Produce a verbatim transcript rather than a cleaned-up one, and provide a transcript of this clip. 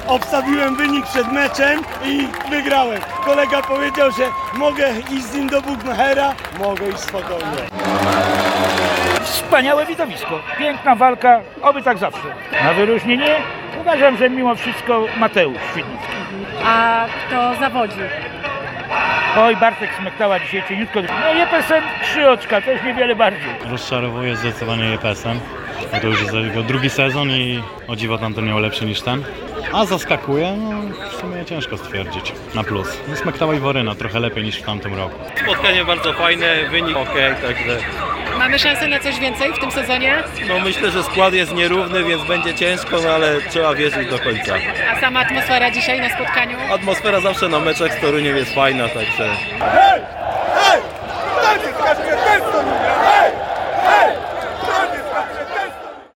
Obstawiłem wynik przed meczem i wygrałem. Kolega powiedział, że mogę iść z nim do Bugmachera. Mogę iść spokojnie. Wspaniałe widowisko, piękna walka, oby tak zawsze. Na wyróżnienie uważam, że mimo wszystko Mateusz Świdnicki. A kto zawodzi? Oj, Bartek Smektała dzisiaj cieniutko. No Jepesen trzy oczka, to już niewiele bardziej. Rozczarowuje zdecydowanie Jepesen. To już jest jego drugi sezon i o dziwo tamten miał lepszy niż ten. A zaskakuje, no w sumie ciężko stwierdzić. Na plus. No, Smektała i Woryna trochę lepiej niż w tamtym roku. Spotkanie bardzo fajne, wynik ok, także Mamy szansę na coś więcej w tym sezonie? no myślę, że skład jest nierówny, więc będzie ciężko, no ale trzeba wierzyć do końca. A sama atmosfera dzisiaj na spotkaniu? Atmosfera zawsze na meczach z Toruniem jest fajna, także Hej!